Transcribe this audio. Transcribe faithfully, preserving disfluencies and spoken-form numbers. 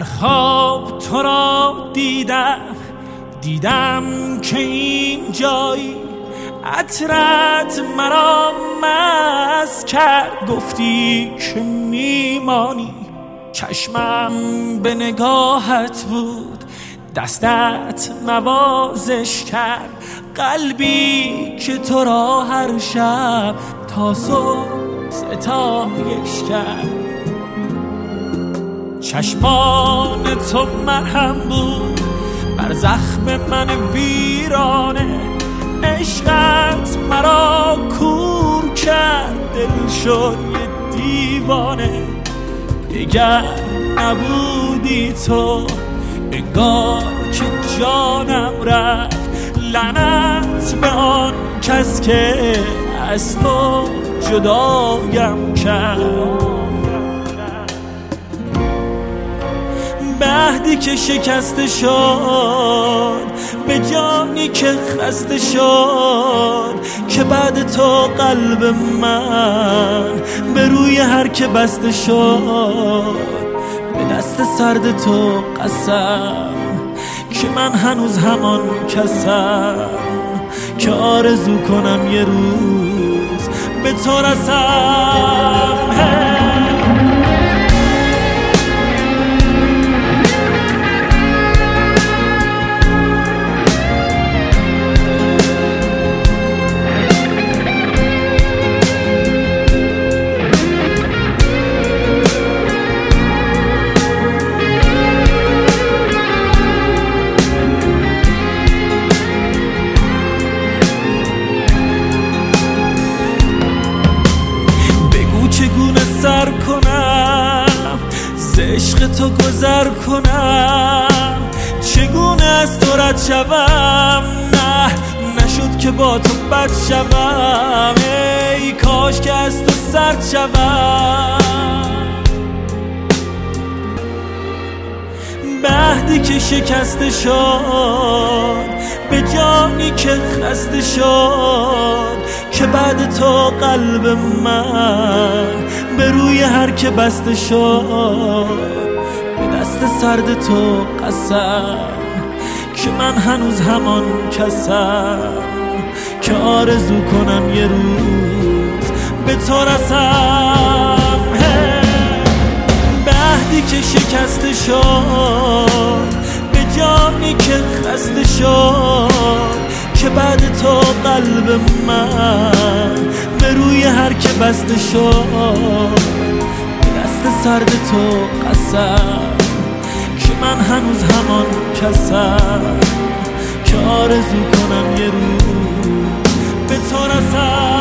در خواب تو را دیدم، دیدم که این جایی عطرت مرا مست کرد. گفتی که میمانی، چشمم به نگاهت بود، دستت نوازش کرد. قلبی که تو را هر شب تا صبح ستایش کرد. چشمان تو مرهم بود بر زخم من ویرانه، عشقت مرا کور کرد، دل شد یه دیوانه. دیگر نبودی تو، انگار که جانم رفت. لعنت به آن کس که از تو جدایم کرد. مهدی که شکسته شد، به جانی که خسته شد، که بعد تو قلب من به روی هر که بسته شد. به دست سرد تو قسم که من هنوز همان کسم که آرزو کنم یه روز به تو رسم. سر کنم ز عشق تو گذر کنم، چگونه از تو رد شوم؟ نه نشد که با تو بد شوم، ای کاش که از تو سرد شوم. مهدی که شکسته شد، به جانی که خسته شد، که بعد تو قلب من به روی هر که بسته شد. به دست سرد تو قسم که من هنوز همان کسم که آرزو کنم یه روز به تو رسم. مهدی که شکسته شد، به جانی که خسته شد، که بعد تو قلب من به روی هر که بسته شد. به دست سرد تو قسم که من هنوز همان کسم که آرزو کنم یه روز به تو رسم.